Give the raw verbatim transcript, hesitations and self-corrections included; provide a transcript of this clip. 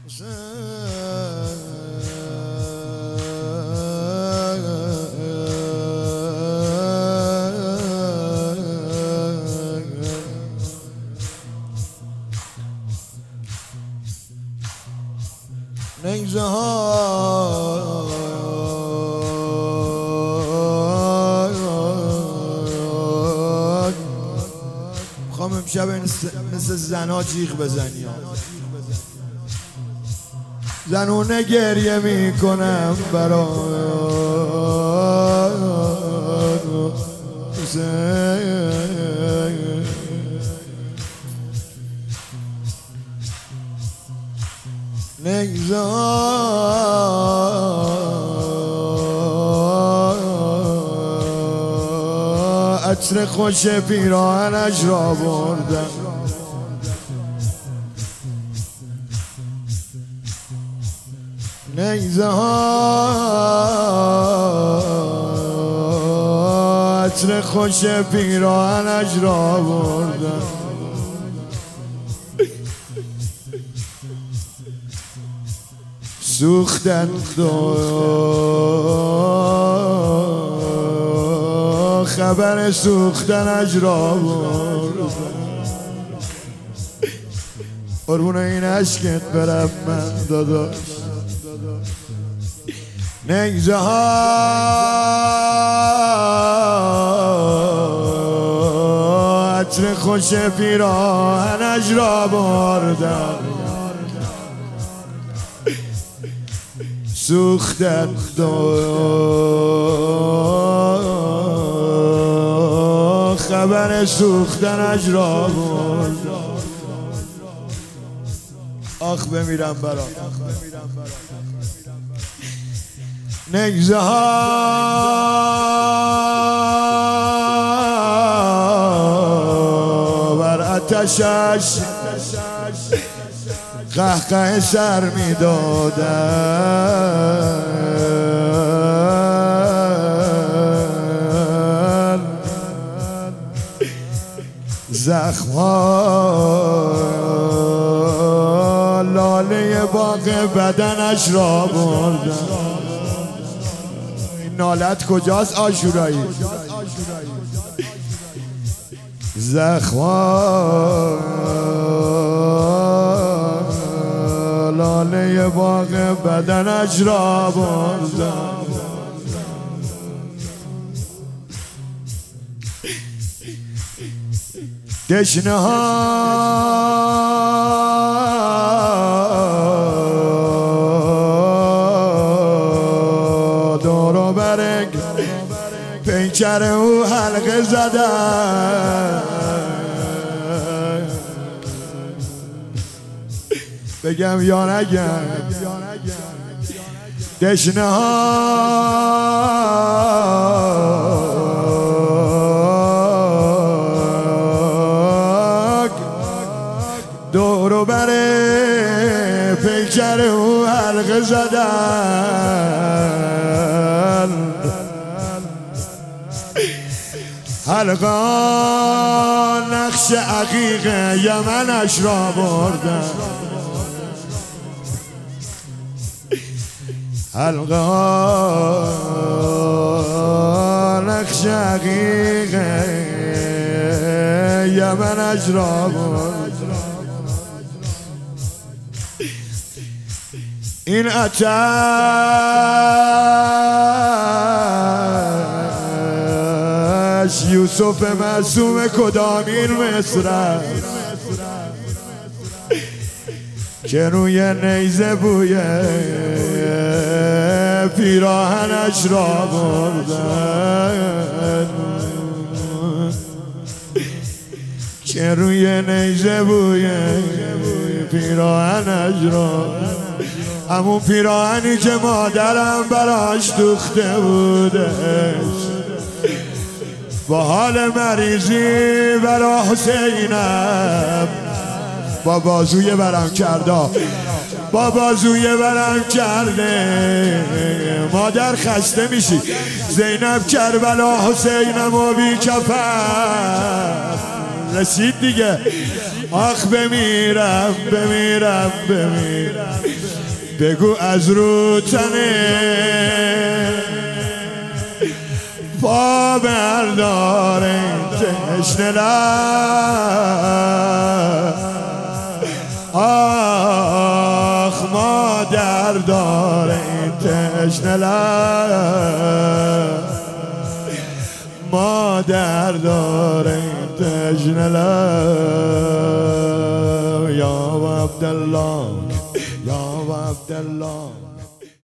نیزه ها میخوام امشب مثل زنا جیغ بزنی، زنونه گریه میکنم برای نیزه عطر خوش پیراهنش را بردم، نیزه ها عطر خوش پیراهنش را بردم، سوختن دو خبر سوختنش را بردم، قربون این عشقت برم من داداش. نیزه ها عطر خوش پیراهنش را بردم، سوختن دو خبر سوختنش را بردم. آخ بمیرم برا نیزه ها بر آتشش قهقه سر می دادن، زخم ها لاله باغ بدنش را بردن. این نالت کجاست عاشورایی؟ زخم ها لاله باغ بدنش را بردن، دشنه ها دور و برگ پیکر او حلقه زدن، بگم یا نگم؟ دشنه ها دور و بر پیکر او حلقه زدن، حلقه نقش عقیق یمنش را بردن، حلقه نقش عقیق یمنش را بردن. این آتش یوسف معصوم کدامین مصر است که روی نیزه بوی پیراهنش را بردن، که روی نیزه بوی پیراهنش را، همون پیراهنی که مادرم براش دوخته بودش، با حال مریضی برا حسینم با بازوی برم کرده، با بازوی برم کرده، مادر خسته میشی، زینب کربلا حسینم و بی کفن رسید دیگه. آخ بمیرم بمیرم بمیرم بگو از رو تنه پا بردار این تشنه لب. آخ مادر دار این تشنه لب، مادر دار این تشنه لب. یا عبدالله یا عبدالله